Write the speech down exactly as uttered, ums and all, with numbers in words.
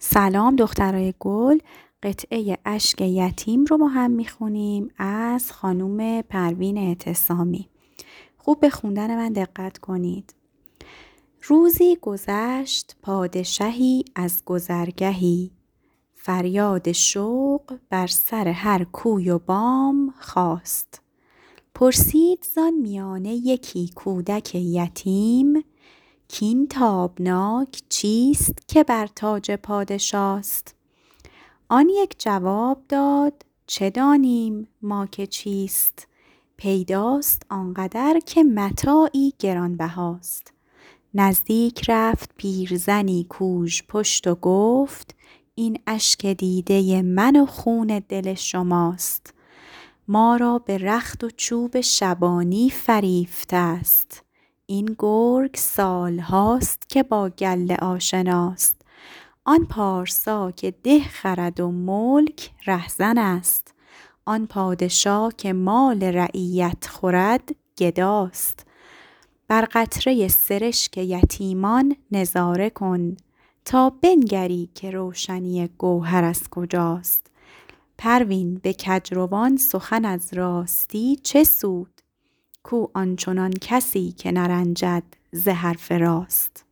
سلام دخترای گل. قطعه اشک یتیم رو با هم میخونیم از خانوم پروین اعتصامی. خوب به خوندن من دقت کنید. روزی گذشت پادشهی از گذرگهی، فریاد شوق بر سر هر کوی و بام خاست. پرسید زان میانه یکی کودک یتیم، کین تابناک چیست که بر تاج پادشاست؟ آن یک جواب داد چه دانیم ما که چیست؟ پیداست آنقدر که متاعی گرانبهاست. نزدیک رفت پیرزنی کوژ پشت و گفت، این اشک دیده من و خون دل شماست. ما را به رخت و چوب شبانی فریفته است. این گرگ سال هاست که با گله آشناست. آن پارسا که ده خرد و ملک رهزن است. آن پادشاه که مال رعیت خورد گداست. بر قطره سرشک یتیمان نظاره کن، تا بنگری که روشنی گوهر از کجاست. پروین به کجروان سخن از راستی چه سود؟ کو آنچنان کسی که نرنجد ز حرف راست.